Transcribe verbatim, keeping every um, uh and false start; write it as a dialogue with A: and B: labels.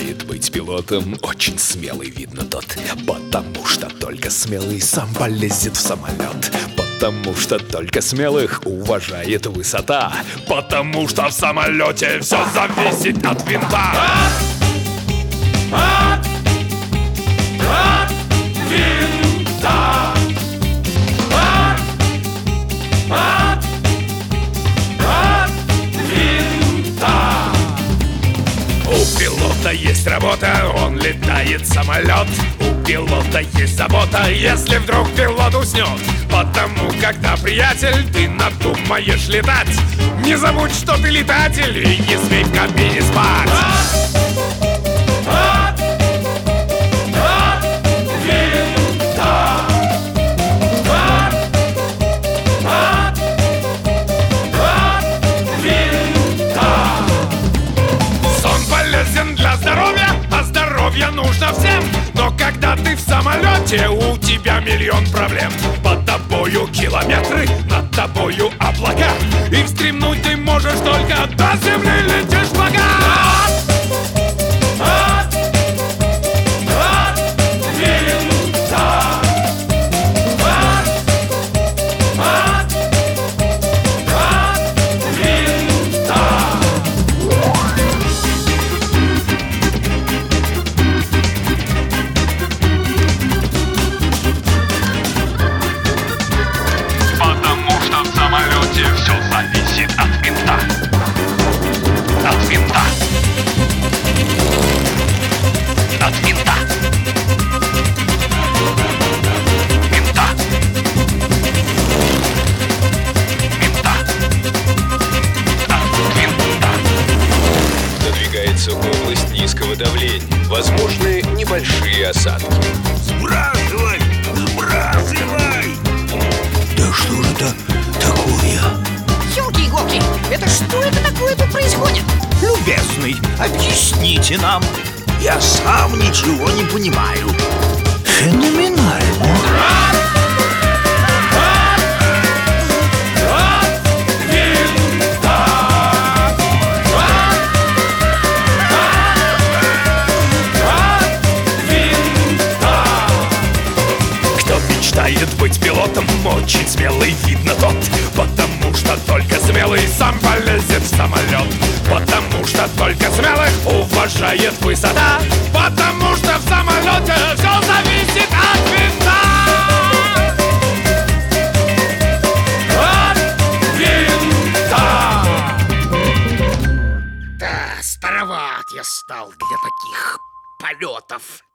A: мечтает быть пилотом, очень смелый, видно тот. Потому что только смелый сам полезет в самолет. Потому что только смелых уважает высота. Потому что в самолете все зависит от винта. От, от, от винта. От, от, от винта. У пилота есть работа, он летает самолет. У пилота есть забота, если вдруг пилот уснет. Потому, когда, приятель, ты надумаешь летать, не забудь, что ты летатель, и не смей в кабине спать. От, от, от винта. От, от, от винта. Сон полезен для здоровья, а здоровье нужно всем. Но когда ты в самолете, у тебя миллион проблем. Под тобою километры, над тобою облака, и встремнуть ты можешь только до земли, летишь пока. От, от, от винта. От, от, от винта. Все зависит от винта. От винта. От винта. Винта. Винта. От винта.
B: Надвигается область низкого давления. Возможны небольшие осадки.
C: Сбрасывай! Сбрасывай! Да что же это такое?
D: Ёлки-иголки, это что это такое тут происходит?
C: Любезный, объясните нам. Я сам ничего не понимаю. Феноменально.
A: Мечтает быть пилотом, очень смелый, видно тот. Потому что только смелый сам полезет в самолет. Потому что только смелых уважает высота. Потому что в самолете все зависит от винта. От винта.
E: Да, староват я стал для таких полетов.